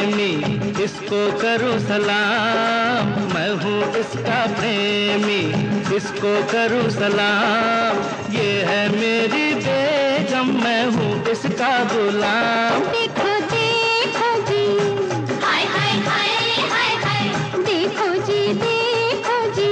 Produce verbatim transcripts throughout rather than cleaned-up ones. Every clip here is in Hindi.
प्रेमी, इसको करूं सलाम। मैं हूँ इसका प्रेमी, इसको करूं सलाम। ये है मेरी बेगम, मैं हूँ इसका गुलाम। देखो देखो जी, हाय हाय हाय हाय हाय, देखो जी देखो जी।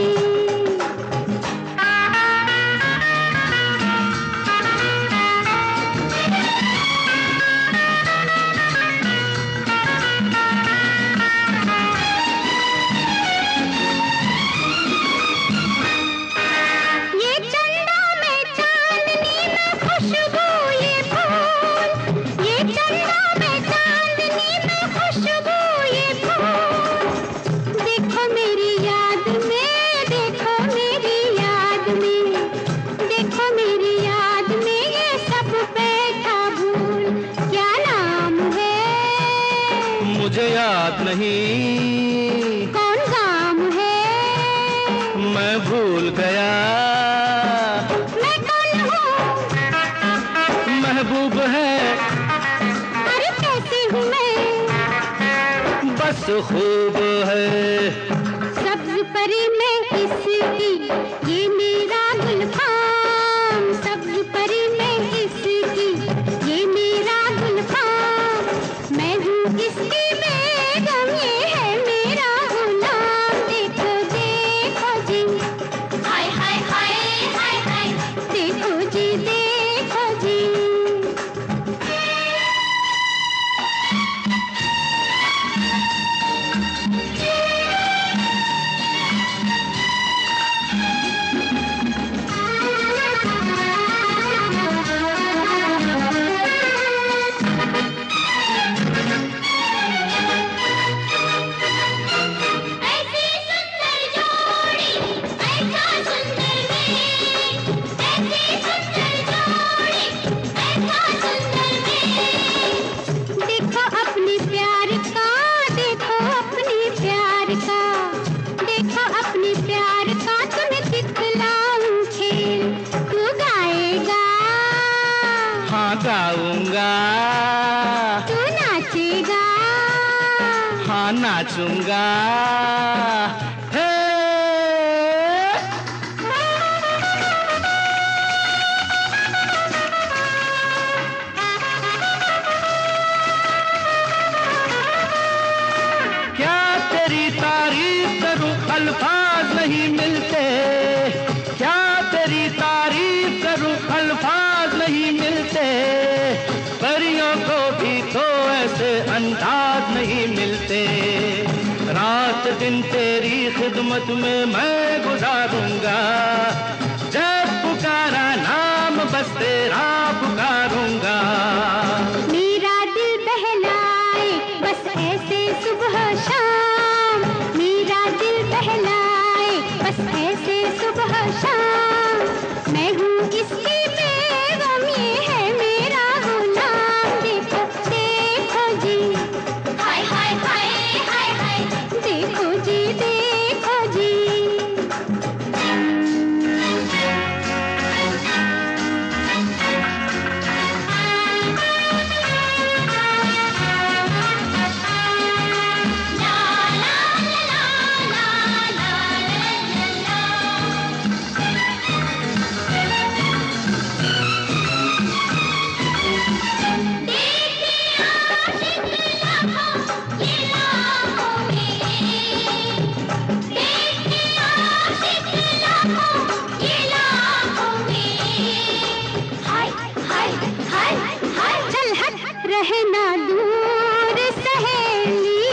मुझे याद नहीं कौन काम है, मैं भूल गया। मैं कौन हूँ? महबूब है। अरे कैसी हूँ मैं? बस खूब है। सब्ज परी मैं इसकी, ये मेरा गुलफाम। सब्ज परी मैं इसकी, ये मेरा गुलफाम। मैं हूँ इसकी बेगम, ये है मेरा गुलाम। देखो देखो जी, हाय हाय हाय हाय हाय, देखो जी देखो जी। गाऊंगा, तू नाचेगा? हाँ नाचूंगा। हे क्या तेरी तारीफ करूं, अल्फाज नहीं मिलते। क्या तेरी तारीफ करूं, अल्फाज नहीं मिलते। परियों को भी तो ऐसे अंदाज नहीं मिलते। रात दिन तेरी खिदमत में मैं गुजारूंगा। जब पुकारा नाम बस तेरा पुकारूंगा। मेरा दिल बहलाए बस ऐसे सुबह शाम। मेरा दिल बहलाए बस ऐसे सुबह शाम। मैं हूँ इसकी बेगम, ये है मेरा गुलाम। देखो देखो जी, हाय हाय हाय हाय हाय, देखो जी देखो जी। रहना दूर सहेली,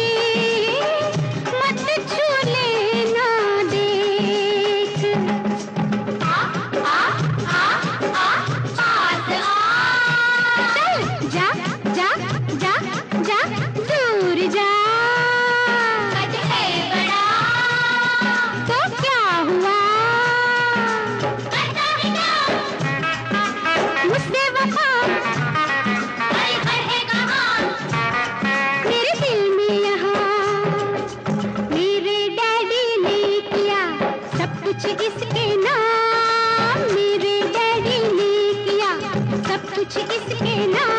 मत छू लेना देख। आ आ आ आ पास आ, चल जा जा जा जा, दूर जा। कद है बड़ा तो क्या हुआ, करता है क्या मुझसे वफा। मेरे दिल में यहाँ मेरे डैडी ने किया सब कुछ इसके नाम। मेरे डैडी ने किया सब कुछ इसके नाम।